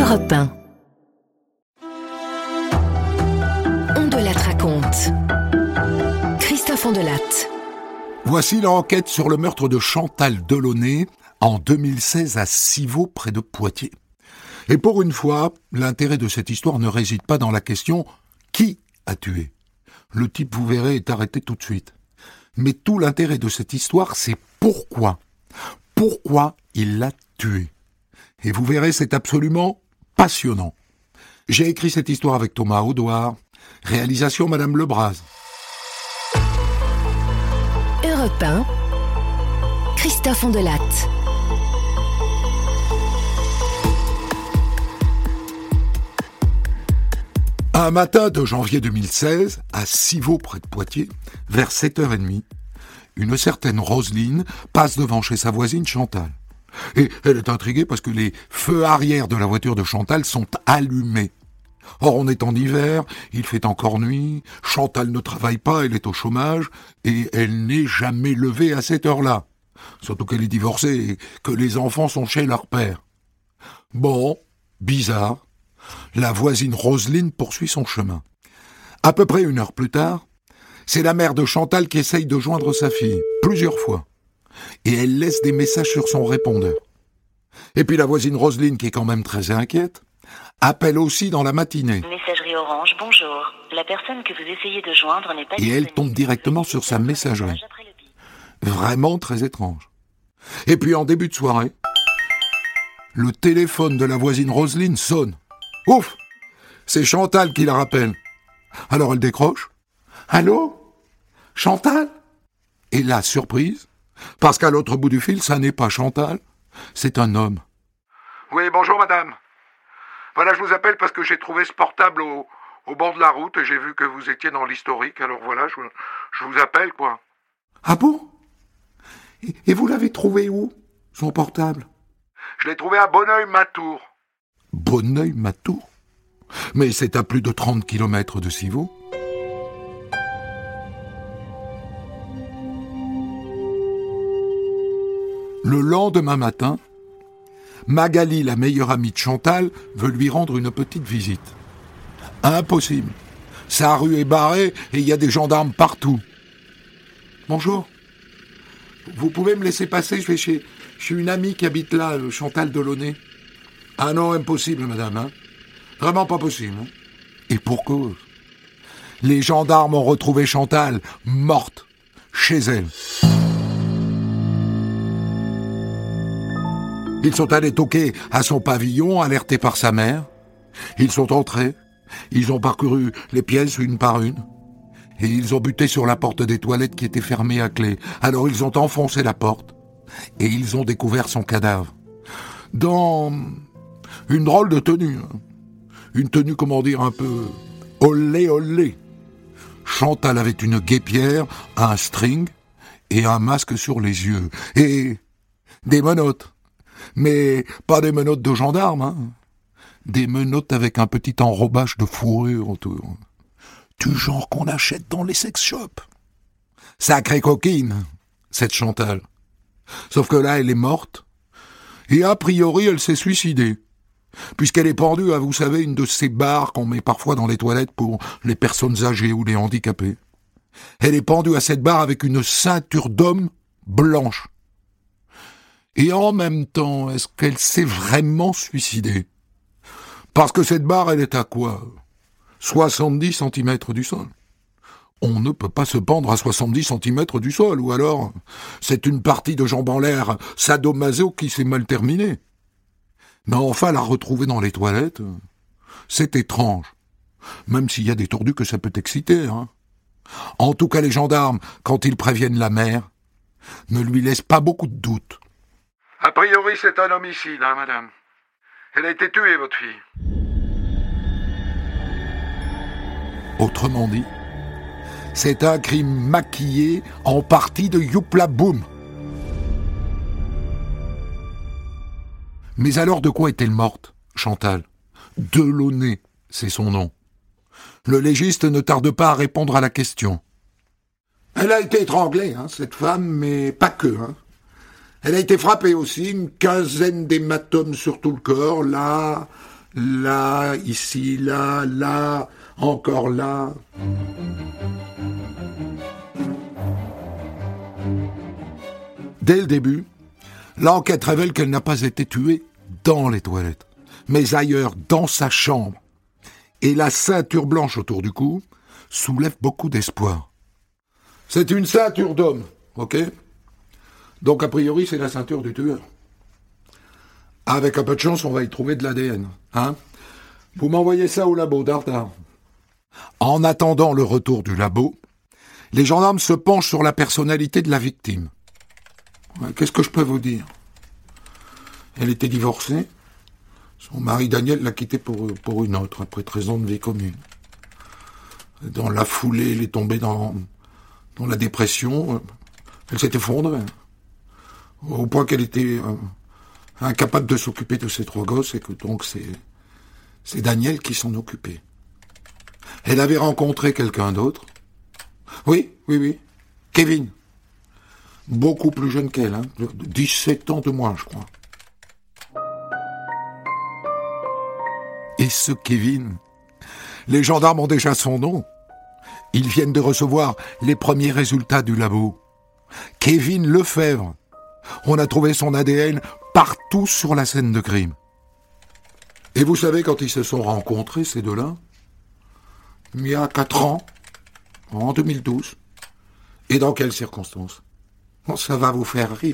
Europe 1. Ondelat raconte. Christophe Ondelat. Voici l'enquête sur le meurtre de Chantal Delaunay en 2016 à Civaux, près de Poitiers. Et pour une fois, l'intérêt de cette histoire ne réside pas dans la question « Qui a tué ?» Le type, vous verrez, est arrêté tout de suite. Mais tout l'intérêt de cette histoire, c'est pourquoi. Pourquoi il l'a tué. Et vous verrez, c'est absolument passionnant. J'ai écrit cette histoire avec Thomas Audouard. Réalisation Madame Lebras. Europe 1. Christophe Ondelat. Un matin de janvier 2016, à Civaux, près de Poitiers, vers 7h30, une certaine Roselyne passe devant chez sa voisine Chantal. Et elle est intriguée parce que les feux arrière de la voiture de Chantal sont allumés. Or, on est en hiver, il fait encore nuit, Chantal ne travaille pas, elle est au chômage, et elle n'est jamais levée à cette heure-là. Surtout qu'elle est divorcée et que les enfants sont chez leur père. Bon, bizarre. La voisine Roselyne poursuit son chemin. À peu près 1 heure plus tard, c'est la mère de Chantal qui essaye de joindre sa fille, plusieurs fois. Et elle laisse des messages sur son répondeur. Et puis la voisine Roselyne, qui est quand même très inquiète, appelle aussi dans la matinée. Messagerie Orange, bonjour. La personne que vous essayez de joindre n'est pas Et elle tombe directement sur sa messagerie. Vraiment très étrange. Et puis en début de soirée, le téléphone de la voisine Roselyne sonne. Ouf! C'est Chantal qui la rappelle. Alors elle décroche. Allô? Chantal? Et là, surprise, parce qu'à l'autre bout du fil, ça n'est pas Chantal, c'est un homme. Oui, bonjour madame. Voilà, je vous appelle parce que j'ai trouvé ce portable au bord de la route et j'ai vu que vous étiez dans l'historique, alors voilà, je vous appelle, quoi. Ah bon? Et vous l'avez trouvé où, son portable? Je l'ai trouvé à Bonneuil-Matour. Bonneuil-Matour? Mais c'est à plus de 30 km de Civaux. Le lendemain matin, Magali, la meilleure amie de Chantal, veut lui rendre une petite visite. Impossible. Sa rue est barrée et il y a des gendarmes partout. Bonjour. Vous pouvez me laisser passer, je vais chez une amie qui habite là, Chantal Delaunay. Ah non, impossible, madame. Hein. Vraiment pas possible. Hein. Et pour cause. Les gendarmes ont retrouvé Chantal, morte, chez elle. Ils sont allés toquer à son pavillon, alertés par sa mère. Ils sont entrés. Ils ont parcouru les pièces une par une. Et ils ont buté sur la porte des toilettes qui était fermée à clé. Alors ils ont enfoncé la porte. Et ils ont découvert son cadavre. Dans une drôle de tenue. Une tenue, comment dire, un peu olé olé. Chantal avait une guêpière, un string et un masque sur les yeux. Et des menottes. Mais pas des menottes de gendarmes, hein. Des menottes avec un petit enrobage de fourrure autour. Du genre qu'on achète dans les sex shops. Sacrée coquine, cette Chantal. Sauf que là, elle est morte. Et a priori, elle s'est suicidée. Puisqu'elle est pendue à, vous savez, une de ces barres qu'on met parfois dans les toilettes pour les personnes âgées ou les handicapés. Elle est pendue à cette barre avec une ceinture d'homme blanche. Et en même temps, est-ce qu'elle s'est vraiment suicidée? Parce que cette barre, elle est à quoi? 70 cm du sol. On ne peut pas se pendre à 70 cm du sol, ou alors c'est une partie de jambes en l'air sadomaso qui s'est mal terminée. Mais enfin, la retrouver dans les toilettes, c'est étrange. Même s'il y a des tordus que ça peut exciter. Hein. En tout cas, les gendarmes, quand ils préviennent la mère, ne lui laissent pas beaucoup de doutes. A priori, c'est un homicide, hein, madame. Elle a été tuée, votre fille. Autrement dit, c'est un crime maquillé en partie de Youpla Boum. Mais alors de quoi est-elle morte, Chantal? Delaunay, c'est son nom. Le légiste ne tarde pas à répondre à la question. Elle a été étranglée, hein, cette femme, mais pas que. Hein. Elle a été frappée aussi, une quinzaine d'hématomes sur tout le corps, là, là, ici, là, encore là. Dès le début, l'enquête révèle qu'elle n'a pas été tuée dans les toilettes, mais ailleurs, dans sa chambre. Et la ceinture blanche autour du cou soulève beaucoup d'espoir. C'est une ceinture d'homme, ok ? Donc a priori, c'est la ceinture du tueur. Avec un peu de chance, on va y trouver de l'ADN, hein ? Vous m'envoyez ça au labo, Dardar. En attendant le retour du labo, les gendarmes se penchent sur la personnalité de la victime. Qu'est-ce que je peux vous dire ? Elle était divorcée. Son mari Daniel l'a quittée pour une autre, après 13 ans de vie commune. Dans la foulée, elle est tombée dans la dépression. Elle s'est effondrée. Au point qu'elle était incapable de s'occuper de ses 3 gosses, et que donc c'est Daniel qui s'en occupait. Elle avait rencontré quelqu'un d'autre. Oui, Kevin. Beaucoup plus jeune qu'elle, 17 ans de moins, je crois. Et ce Kevin, les gendarmes ont déjà son nom. Ils viennent de recevoir les premiers résultats du labo. Kevin Lefebvre. On a trouvé son ADN partout sur la scène de crime. Et vous savez quand ils se sont rencontrés, ces deux-là ? Il y a 4 ans, en 2012. Et dans quelles circonstances ? Bon, ça va vous faire rire.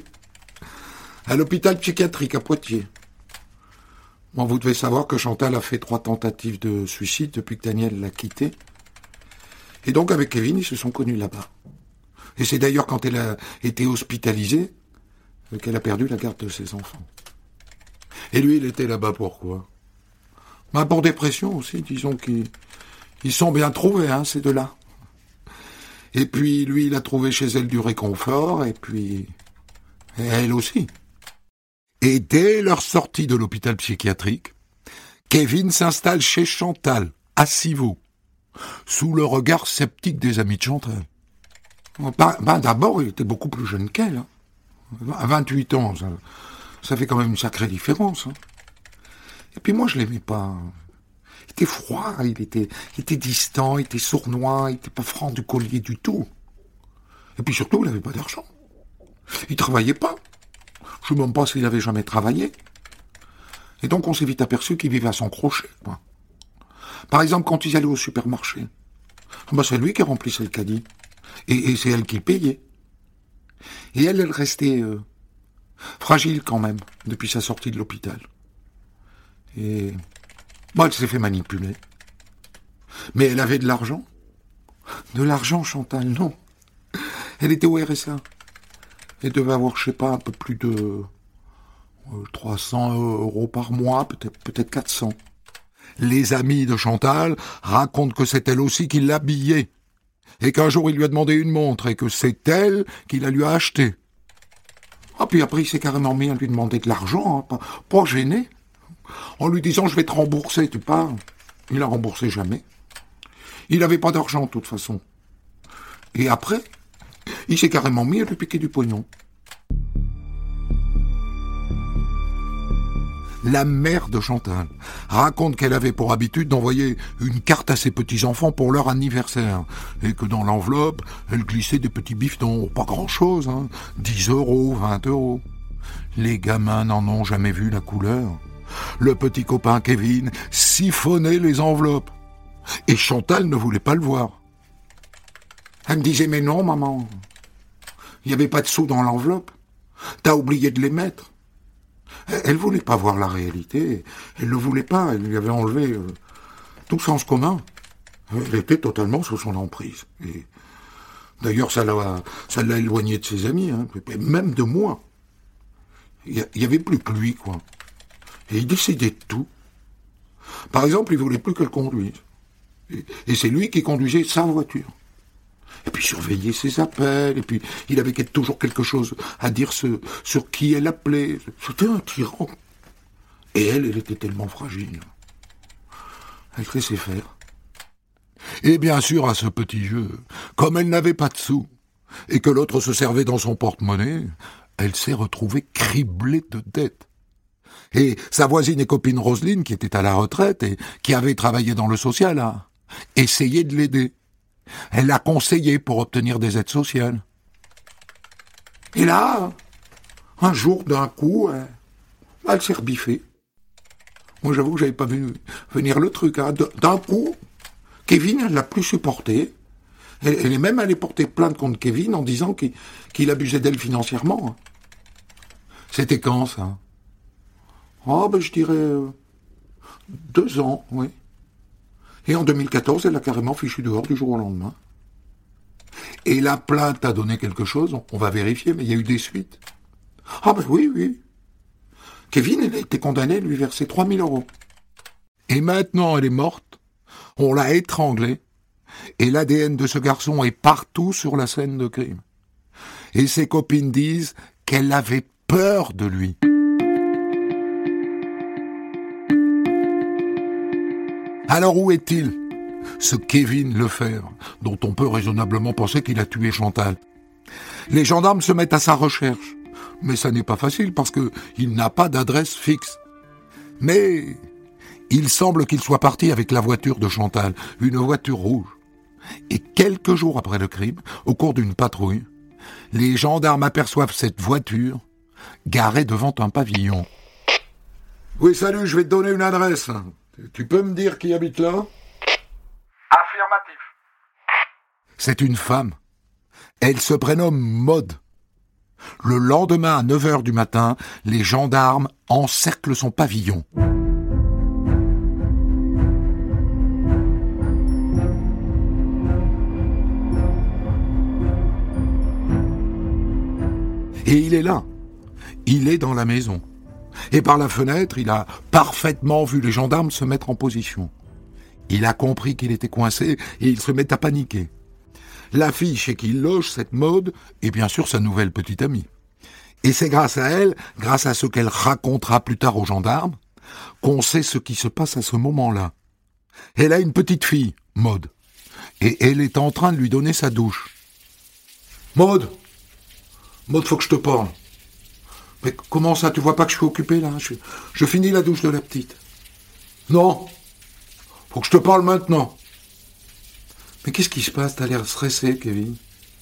À l'hôpital psychiatrique à Poitiers. Bon, vous devez savoir que Chantal a fait 3 tentatives de suicide depuis que Daniel l'a quitté. Et donc avec Kevin, ils se sont connus là-bas. Et c'est d'ailleurs quand elle a été hospitalisée qu'elle a perdu la garde de ses enfants. Et lui, il était là-bas pourquoi ? Pour dépression aussi, disons qu'ils sont bien trouvés, ces deux-là. Et puis, lui, il a trouvé chez elle du réconfort, et puis elle aussi. Et dès leur sortie de l'hôpital psychiatrique, Kevin s'installe chez Chantal, à Civaux, sous le regard sceptique des amis de Chantal. D'abord, il était beaucoup plus jeune qu'elle. À 28 ans, ça fait quand même une sacrée différence. Et puis moi, je l'aimais pas. Il était froid, il était distant, il était sournois, il était pas franc du collier du tout. Et puis surtout, il n'avait pas d'argent. Il travaillait pas. Je ne sais même pas s'il avait jamais travaillé. Et donc, on s'est vite aperçu qu'il vivait à son crochet, quoi. Par exemple, quand ils allaient au supermarché, c'est lui qui remplissait le caddie. Et c'est elle qui le payait. Et elle restait fragile quand même, depuis sa sortie de l'hôpital. Et elle s'est fait manipuler. Mais elle avait de l'argent. De l'argent, Chantal, non. Elle était au RSA. Elle devait avoir, je sais pas, un peu plus de 300 € par mois, peut-être 400. Les amis de Chantal racontent que c'est elle aussi qui l'habillait. Et qu'un jour il lui a demandé une montre et que c'est elle qui la lui a achetée. Puis après il s'est carrément mis à lui demander de l'argent, pas gêné. En lui disant je vais te rembourser, tu parles. Il a remboursé jamais. Il n'avait pas d'argent de toute façon. Et après, il s'est carrément mis à lui piquer du pognon. La mère de Chantal raconte qu'elle avait pour habitude d'envoyer une carte à ses petits-enfants pour leur anniversaire. Et que dans l'enveloppe, elle glissait des petits bifetons, pas grand-chose, 10 €, 20 €. Les gamins n'en ont jamais vu la couleur. Le petit copain Kevin siphonnait les enveloppes. Et Chantal ne voulait pas le voir. Elle me disait, mais non, maman, il n'y avait pas de sous dans l'enveloppe. T'as oublié de les mettre. Elle voulait pas voir la réalité. Elle ne voulait pas. Elle lui avait enlevé tout sens commun. Elle était totalement sous son emprise. Et d'ailleurs, ça l'a éloignée de ses amis, même de moi. Il y avait plus que lui, quoi. Et il décidait de tout. Par exemple, il voulait plus qu'elle conduise. Et c'est lui qui conduisait sa voiture. Et puis surveiller ses appels, et puis il avait toujours quelque chose à dire sur qui elle appelait. C'était un tyran. Et elle était tellement fragile. Elle laissait faire. Et bien sûr, à ce petit jeu, comme elle n'avait pas de sous, et que l'autre se servait dans son porte-monnaie, elle s'est retrouvée criblée de dettes. Et sa voisine et copine Roselyne, qui était à la retraite et qui avait travaillé dans le social, a essayé de l'aider. Elle l'a conseillé pour obtenir des aides sociales. Et là, un jour, d'un coup, elle s'est rebiffée. Moi, j'avoue que j'avais pas vu venir le truc. Hein. D'un coup, Kevin, elle l'a plus supporté. Elle est même allée porter plainte contre Kevin en disant qu'il abusait d'elle financièrement. C'était quand, ça? Oh, je dirais 2 ans, oui. Et en 2014, elle l'a carrément fichu dehors du jour au lendemain. Et la plainte a donné quelque chose, on va vérifier, mais il y a eu des suites. Ah oui. Kevin, elle a été condamnée à lui verser 3 000 €. Et maintenant, elle est morte. On l'a étranglée. Et l'ADN de ce garçon est partout sur la scène de crime. Et ses copines disent qu'elle avait peur de lui. Alors où est-il, ce Kevin Lefebvre, dont on peut raisonnablement penser qu'il a tué Chantal? Les gendarmes se mettent à sa recherche. Mais ça n'est pas facile parce qu'il n'a pas d'adresse fixe. Mais il semble qu'il soit parti avec la voiture de Chantal, une voiture rouge. Et quelques jours après le crime, au cours d'une patrouille, les gendarmes aperçoivent cette voiture garée devant un pavillon. Oui, salut, je vais te donner une adresse. Tu peux me dire qui habite là? Affirmatif. C'est une femme. Elle se prénomme Maude. Le lendemain à 9h du matin, les gendarmes encerclent son pavillon. Et il est là. Il est dans la maison. Et par la fenêtre, il a parfaitement vu les gendarmes se mettre en position. Il a compris qu'il était coincé et il se met à paniquer. La fille chez qui il loge, cette Maude, est bien sûr sa nouvelle petite amie. Et c'est grâce à elle, grâce à ce qu'elle racontera plus tard aux gendarmes, qu'on sait ce qui se passe à ce moment-là. Elle a une petite fille, Maude, et elle est en train de lui donner sa douche. Maude, faut que je te parle. Mais comment ça, tu vois pas que je suis occupé là? Je finis la douche de la petite. Non, faut que je te parle maintenant. Mais qu'est-ce qui se passe? T'as l'air stressé, Kevin.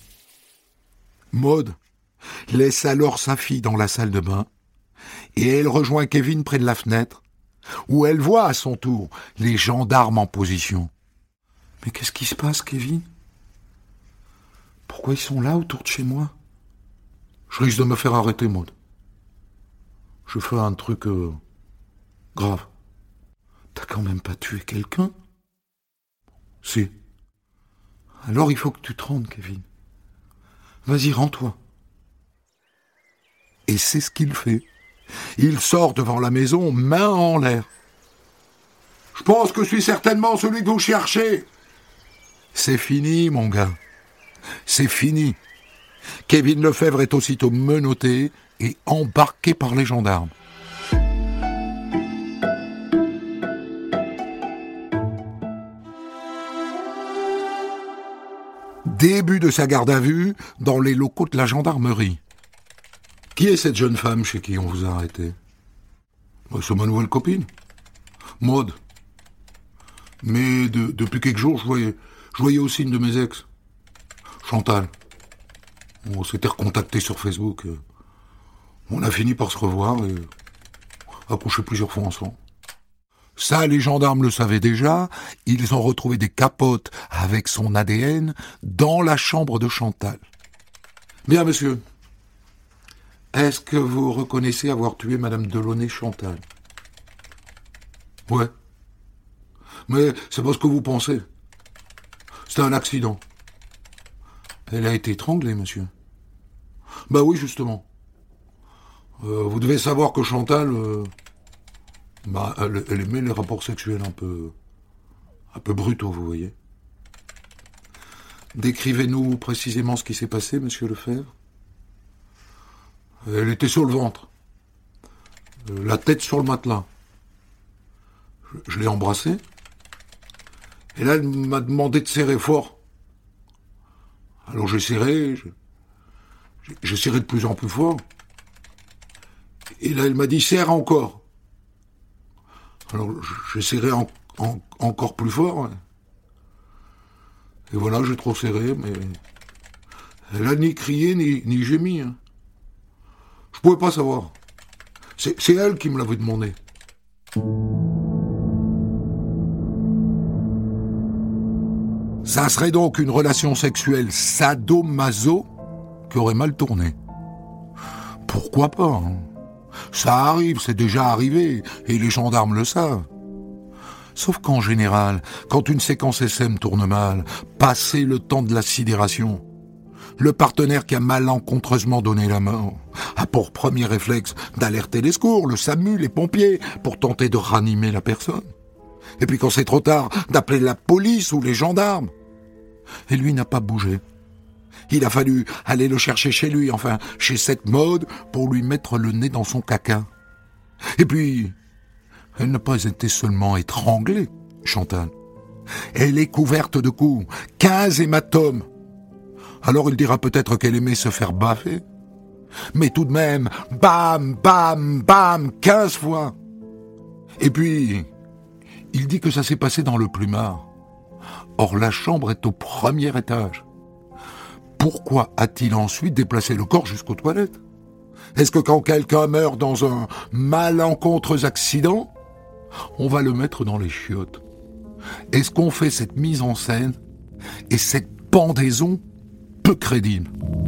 Maude laisse alors sa fille dans la salle de bain et elle rejoint Kevin près de la fenêtre où elle voit à son tour les gendarmes en position. Mais qu'est-ce qui se passe, Kevin? Pourquoi ils sont là autour de chez moi? Je risque de me faire arrêter, Maude. Je fais un truc grave. T'as quand même pas tué quelqu'un? Si. Alors il faut que tu te rendes, Kevin. Vas-y, rends-toi. Et c'est ce qu'il fait. Il sort devant la maison, main en l'air. Je pense que je suis certainement celui que vous cherchez. C'est fini, mon gars. C'est fini. Kevin Lefebvre est aussitôt menotté et embarqué par les gendarmes. Début de sa garde à vue dans les locaux de la gendarmerie. Qui est cette jeune femme chez qui on vous a arrêté? C'est ma nouvelle copine, Maude. Mais depuis quelques jours, je voyais aussi une de mes ex, Chantal. On s'était recontacté sur Facebook. On a fini par se revoir et a couché plusieurs fois ensemble. Ça, les gendarmes le savaient déjà. Ils ont retrouvé des capotes avec son ADN dans la chambre de Chantal. Bien, monsieur. Est-ce que vous reconnaissez avoir tué Madame Delaunay Chantal? Ouais. Mais c'est pas ce que vous pensez. C'était un accident. Elle a été étranglée, monsieur. Bah oui, justement. Vous devez savoir que Chantal... elle aimait les rapports sexuels un peu brutaux, vous voyez. Décrivez-nous précisément ce qui s'est passé, monsieur Lefebvre. Elle était sur le ventre, la tête sur le matelas. Je l'ai embrassée, et là, elle m'a demandé de serrer fort. Alors j'ai serré de plus en plus fort. Et là, elle m'a dit « serre encore ». Alors j'ai serré encore plus fort. Ouais. Et voilà, j'ai trop serré, mais elle a ni crié ni gémi. Hein. Je pouvais pas savoir. C'est elle qui me l'avait demandé. Ça serait donc une relation sexuelle sadomaso qui aurait mal tourné. Pourquoi pas hein. Ça arrive, c'est déjà arrivé, et les gendarmes le savent. Sauf qu'en général, quand une séquence SM tourne mal, passé le temps de la sidération, le partenaire qui a malencontreusement donné la mort a pour premier réflexe d'alerter les secours, le SAMU, les pompiers, pour tenter de ranimer la personne. Et puis quand c'est trop tard, d'appeler la police ou les gendarmes. Et lui n'a pas bougé. Il a fallu aller le chercher chez lui, enfin, chez cette mode, pour lui mettre le nez dans son caca. Et puis, elle n'a pas été seulement étranglée, Chantal. Elle est couverte de coups, 15 hématomes. Alors il dira peut-être qu'elle aimait se faire baffer. Mais tout de même, bam, bam, bam, 15 fois. Et puis, il dit que ça s'est passé dans le plumard. Or, la chambre est au premier étage. Pourquoi a-t-il ensuite déplacé le corps jusqu'aux toilettes? Est-ce que quand quelqu'un meurt dans un malencontreux accident, on va le mettre dans les chiottes? Est-ce qu'on fait cette mise en scène et cette pendaison peu crédible?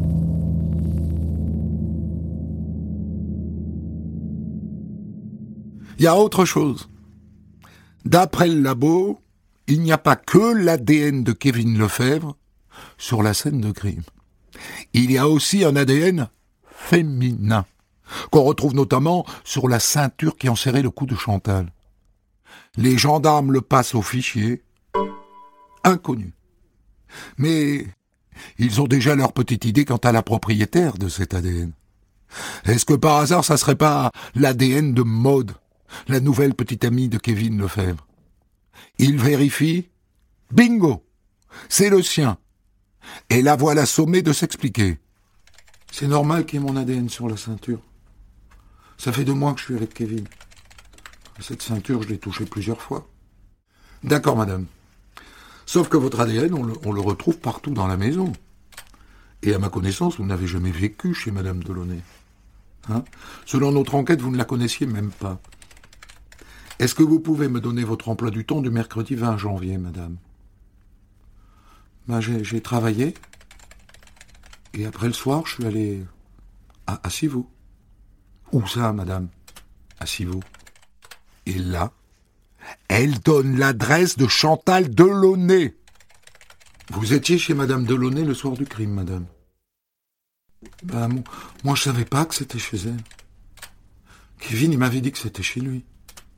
Il y a autre chose. D'après le labo, il n'y a pas que l'ADN de Kevin Lefebvre sur la scène de crime. Il y a aussi un ADN féminin, qu'on retrouve notamment sur la ceinture qui enserrait le cou de Chantal. Les gendarmes le passent au fichier, inconnu. Mais ils ont déjà leur petite idée quant à la propriétaire de cet ADN. Est-ce que par hasard ça serait pas l'ADN de Maude, la nouvelle petite amie de Kevin Lefebvre? Il vérifie, bingo, c'est le sien. Et la voilà sommée de s'expliquer. C'est normal qu'il y ait mon ADN sur la ceinture. Ça fait 2 mois que je suis avec Kevin. Cette ceinture, je l'ai touchée plusieurs fois. D'accord, madame. Sauf que votre ADN, on le retrouve partout dans la maison. Et à ma connaissance, vous n'avez jamais vécu chez madame Delaunay. Hein? Selon notre enquête, vous ne la connaissiez même pas. Est-ce que vous pouvez me donner votre emploi du temps du mercredi 20 janvier, madame? Ben, j'ai travaillé. Et après le soir, je suis allé à Civaux. Où ça, madame? À Civaux. Et là, elle donne l'adresse de Chantal Delaunay. Vous étiez chez madame Delaunay le soir du crime, madame? Ben, moi, je savais pas que c'était chez elle. Kevin, il m'avait dit que c'était chez lui.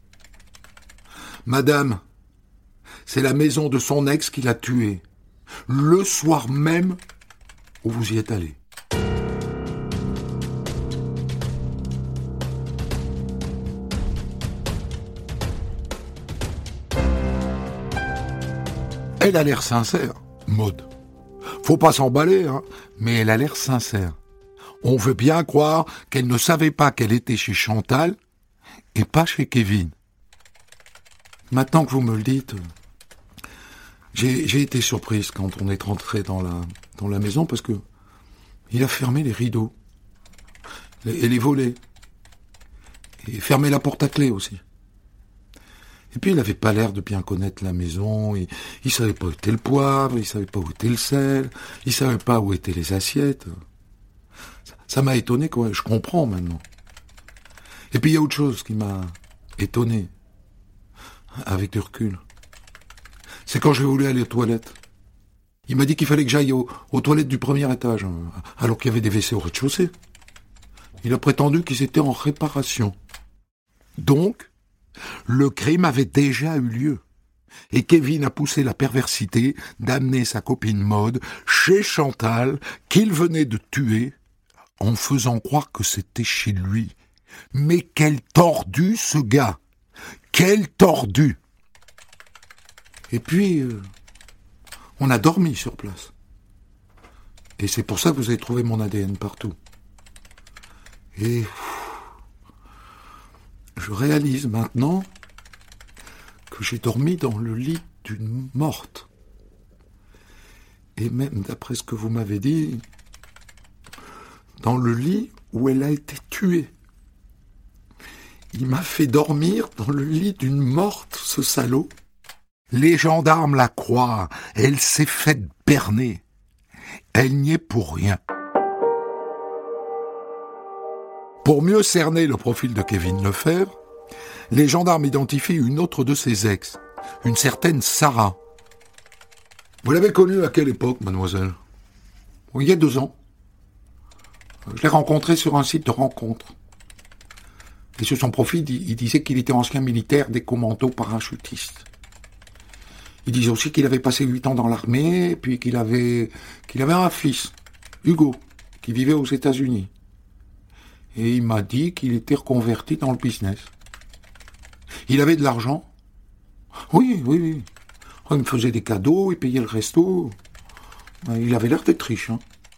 Madame, c'est la maison de son ex qui l'a tué. Le soir même où vous y êtes allé. Elle a l'air sincère, Maude. Faut pas s'emballer, hein, mais elle a l'air sincère. On veut bien croire qu'elle ne savait pas qu'elle était chez Chantal et pas chez Kevin. Maintenant que vous me le dites, j'ai été surprise quand on est rentré dans la maison parce que il a fermé les rideaux et les volets et fermé la porte à clé aussi. Et puis il avait pas l'air de bien connaître la maison, il savait pas où était le poivre, il savait pas où était le sel, il savait pas où étaient les assiettes. Ça m'a étonné, quoi, je comprends maintenant. Et puis il y a autre chose qui m'a étonné, avec du recul. C'est quand j'ai voulu aller aux toilettes. Il m'a dit qu'il fallait que j'aille aux toilettes du premier étage, alors qu'il y avait des WC au rez-de-chaussée. Il a prétendu qu'ils étaient en réparation. Donc, le crime avait déjà eu lieu. Et Kevin a poussé la perversité d'amener sa copine Maude chez Chantal, qu'il venait de tuer, en faisant croire que c'était chez lui. Mais quel tordu, ce gars! Quel tordu! Et puis, on a dormi sur place. Et c'est pour ça que vous avez trouvé mon ADN partout. Et je réalise maintenant que j'ai dormi dans le lit d'une morte. Et même, d'après ce que vous m'avez dit, dans le lit où elle a été tuée. Il m'a fait dormir dans le lit d'une morte, ce salaud. Les gendarmes la croient, elle s'est faite berner. Elle n'y est pour rien. Pour mieux cerner le profil de Kevin Lefebvre, les gendarmes identifient une autre de ses ex, une certaine Sarah. Vous l'avez connue à quelle époque, mademoiselle? Il y a 2 ans. Je l'ai rencontré sur un site de rencontre. Et sur son profil, il disait qu'il était ancien militaire des commandos parachutistes. Il disait aussi qu'il avait passé 8 ans dans l'armée, puis qu'il avait un fils, Hugo, qui vivait aux États-Unis. Et il m'a dit qu'il était reconverti dans le business. Il avait de l'argent. Oui. Il me faisait des cadeaux, il payait le resto. Il avait l'air d'être riche.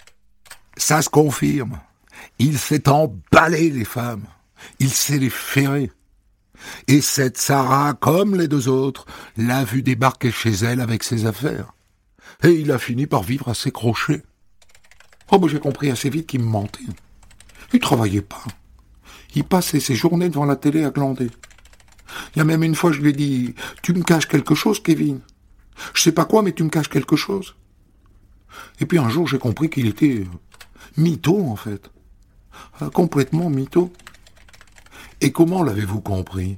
Ça se confirme. Il s'est emballé les femmes. Il s'est les ferré. Et cette Sarah, comme les 2 autres, l'a vu débarquer chez elle avec ses affaires. Et il a fini par vivre à ses crochets. J'ai compris assez vite qu'il me mentait. Il travaillait pas. Il passait ses journées devant la télé à glander. Il y a même une fois, je lui ai dit « Tu me caches quelque chose, Kevin ? Je sais pas quoi, mais tu me caches quelque chose. » Et puis un jour, j'ai compris qu'il était mytho, en fait. Complètement mytho. Et comment l'avez-vous compris?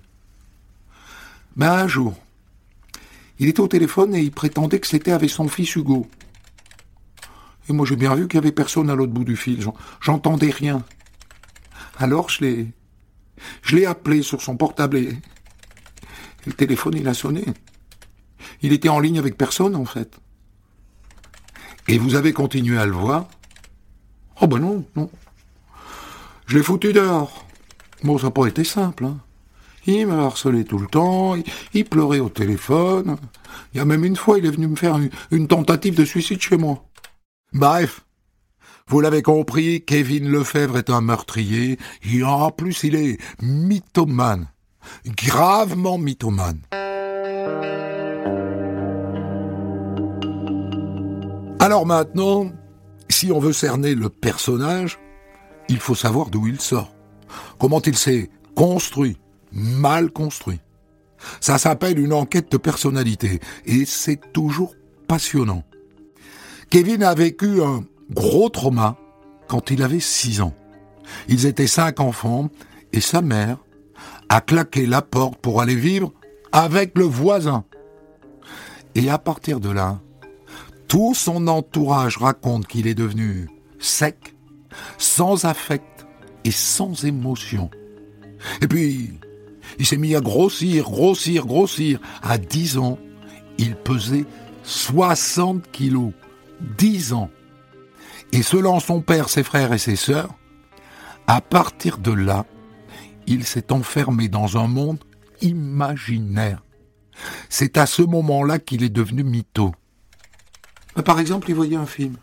Un jour, il était au téléphone et il prétendait que c'était avec son fils Hugo. Et moi, j'ai bien vu qu'il n'y avait personne à l'autre bout du fil. J'entendais rien. Alors, je l'ai appelé sur son portable et le téléphone, il a sonné. Il était en ligne avec personne, en fait. Et vous avez continué à le voir? Non. Je l'ai foutu dehors. Ça n'a pas été simple, Il m'a harcelé tout le temps, il pleurait au téléphone. Il y a même une fois, il est venu me faire une tentative de suicide chez moi. Bref, vous l'avez compris, Kevin Lefebvre est un meurtrier, et en plus il est mythomane, gravement mythomane. Alors maintenant, si on veut cerner le personnage, il faut savoir d'où il sort. Comment il s'est construit, mal construit. Ça s'appelle une enquête de personnalité et c'est toujours passionnant. Kevin a vécu un gros trauma quand il avait 6 ans. Ils étaient 5 enfants et sa mère a claqué la porte pour aller vivre avec le voisin. Et à partir de là, tout son entourage raconte qu'il est devenu sec, sans affect et sans émotion. Et puis, il s'est mis à grossir. À 10 ans, il pesait 60 kilos. 10 ans. Et selon son père, ses frères et ses sœurs, à partir de là, il s'est enfermé dans un monde imaginaire. C'est à ce moment-là qu'il est devenu mytho. Par exemple, il voyait un film.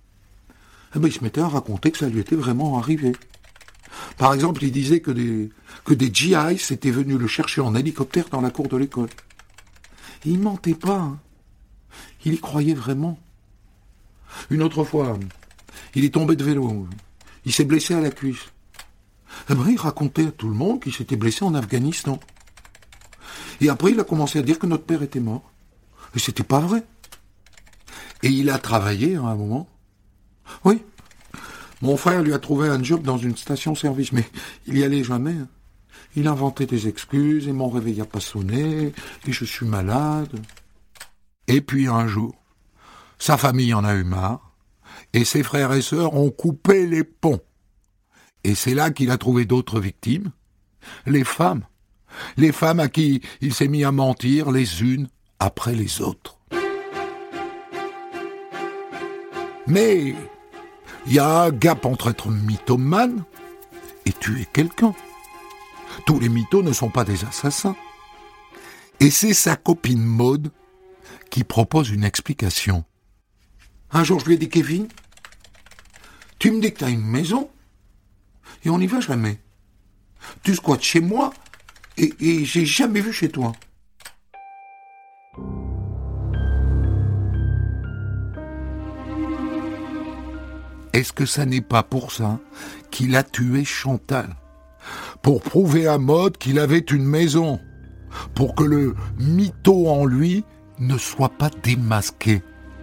Il se mettait à raconter que ça lui était vraiment arrivé. Par exemple, il disait que des GIs étaient venus le chercher en hélicoptère dans la cour de l'école. Et il mentait pas. Il y croyait vraiment. Une autre fois, il est tombé de vélo. Il s'est blessé à la cuisse. Il racontait à tout le monde qu'il s'était blessé en Afghanistan. Et après, il a commencé à dire que notre père était mort. Et c'était pas vrai. Et il a travaillé à un moment. Oui. Mon frère lui a trouvé un job dans une station-service, mais il y allait jamais. Il inventait des excuses, et mon réveil n'a pas sonné, et je suis malade. Et puis un jour, sa famille en a eu marre, et ses frères et sœurs ont coupé les ponts. Et c'est là qu'il a trouvé d'autres victimes, les femmes à qui il s'est mis à mentir les unes après les autres. Mais il y a un gap entre être mythomane et tuer quelqu'un. Tous les mythos ne sont pas des assassins. Et c'est sa copine Maude qui propose une explication. Un jour, je lui ai dit, Kevin, tu me dis que tu as une maison et on n'y va jamais. Tu squattes chez moi et j'ai jamais vu chez toi. Est-ce que ça n'est pas pour ça qu'il a tué Chantal ? Pour prouver à Maude qu'il avait une maison, pour que le mytho en lui ne soit pas démasqué.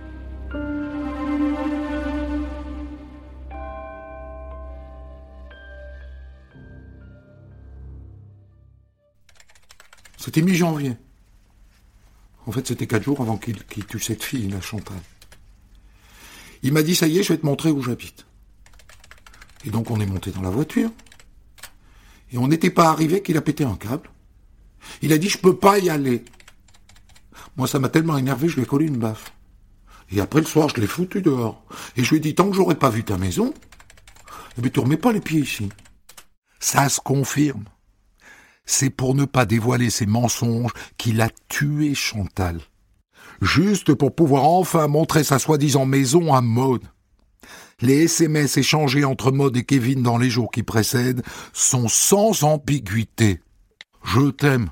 C'était mi-janvier. En fait, c'était 4 jours avant qu'il tue cette fille, la Chantal. Il m'a dit, ça y est, je vais te montrer où j'habite. Et donc, on est monté dans la voiture. Et on n'était pas arrivé qu'il a pété un câble. Il a dit, je peux pas y aller. Moi, ça m'a tellement énervé, je lui ai collé une baffe. Et après, le soir, je l'ai foutu dehors. Et je lui ai dit, tant que j'aurais pas vu ta maison, eh bien, tu remets pas les pieds ici. Ça se confirme. C'est pour ne pas dévoiler ses mensonges qu'il a tué Chantal. Juste pour pouvoir enfin montrer sa soi-disant maison à Maude. Les SMS échangés entre Maude et Kevin dans les jours qui précèdent sont sans ambiguïté. « Je t'aime.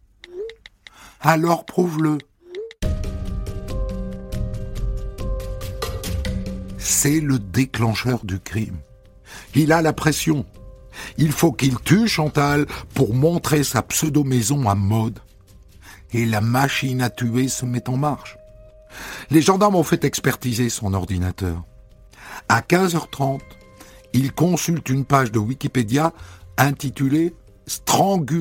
Alors prouve-le. » C'est le déclencheur du crime. Il a la pression. Il faut qu'il tue Chantal pour montrer sa pseudo-maison à Maude. Et la machine à tuer se met en marche. Les gendarmes ont fait expertiser son ordinateur. À 15h30, il consulte une page de Wikipédia intitulée « Strangulation ».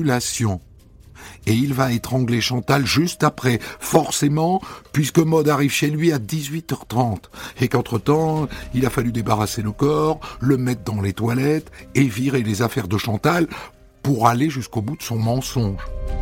Et il va étrangler Chantal juste après, forcément, puisque Maude arrive chez lui à 18h30. Et qu'entre-temps, il a fallu débarrasser le corps, le mettre dans les toilettes et virer les affaires de Chantal pour aller jusqu'au bout de son mensonge.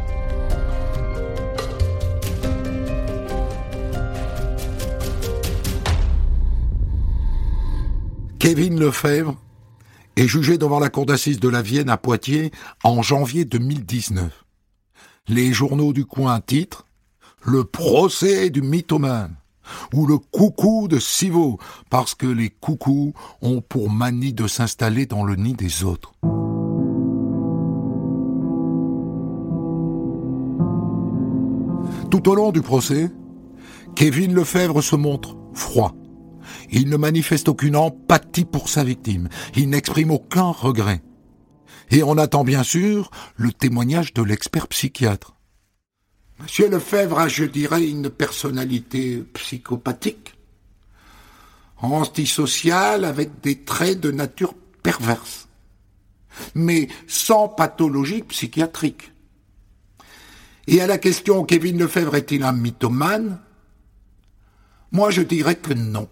Kevin Lefebvre est jugé devant la cour d'assises de la Vienne à Poitiers en janvier 2019. Les journaux du coin titrent « Le procès du mythomane » ou « Le coucou de Civaux » parce que les coucous ont pour manie de s'installer dans le nid des autres. Tout au long du procès, Kevin Lefebvre se montre froid. Il ne manifeste aucune empathie pour sa victime. Il n'exprime aucun regret. Et on attend bien sûr le témoignage de l'expert psychiatre. Monsieur Lefebvre a, je dirais, une personnalité psychopathique, antisociale avec des traits de nature perverse, mais sans pathologie psychiatrique. Et à la question « Kevin Lefebvre est-il un mythomane ?» moi je dirais que non.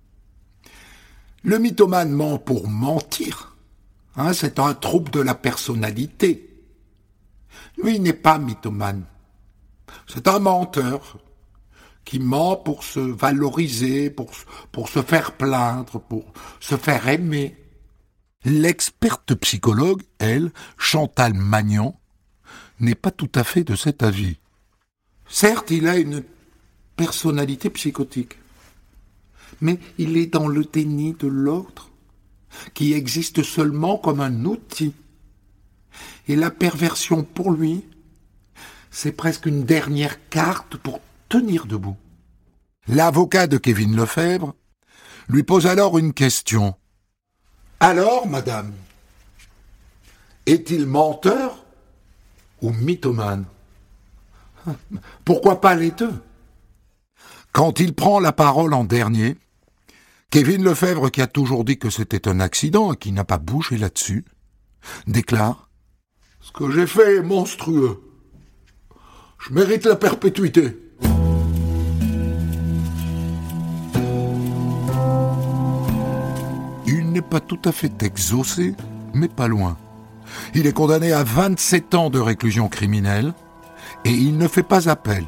Le mythomane ment pour mentir. C'est un trouble de la personnalité. Lui n'est pas mythomane. C'est un menteur qui ment pour se valoriser, pour se faire plaindre, pour se faire aimer. L'experte psychologue, elle, Chantal Magnan, n'est pas tout à fait de cet avis. Certes, il a une personnalité psychotique, mais il est dans le déni de l'autre, qui existe seulement comme un outil. Et la perversion, pour lui, c'est presque une dernière carte pour tenir debout. L'avocat de Kevin Lefebvre lui pose alors une question. « Alors, madame, est-il menteur ou mythomane ? Pourquoi pas les deux ?» Quand il prend la parole en dernier, Kevin Lefebvre, qui a toujours dit que c'était un accident et qui n'a pas bougé là-dessus, déclare « Ce que j'ai fait est monstrueux. Je mérite la perpétuité. » Il n'est pas tout à fait exaucé, mais pas loin. Il est condamné à 27 ans de réclusion criminelle et il ne fait pas appel.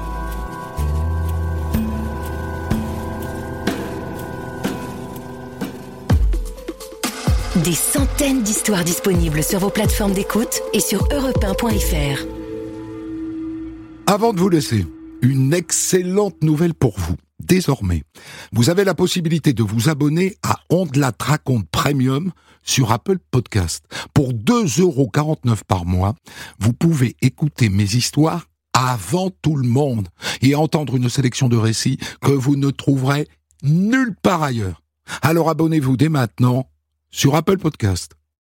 Des centaines d'histoires disponibles sur vos plateformes d'écoute et sur europe1.fr. Avant de vous laisser, une excellente nouvelle pour vous. Désormais, vous avez la possibilité de vous abonner à On de la Raconte Premium sur Apple Podcast. Pour 2,49 € par mois, vous pouvez écouter mes histoires avant tout le monde et entendre une sélection de récits que vous ne trouverez nulle part ailleurs. Alors abonnez-vous dès maintenant sur Apple Podcast.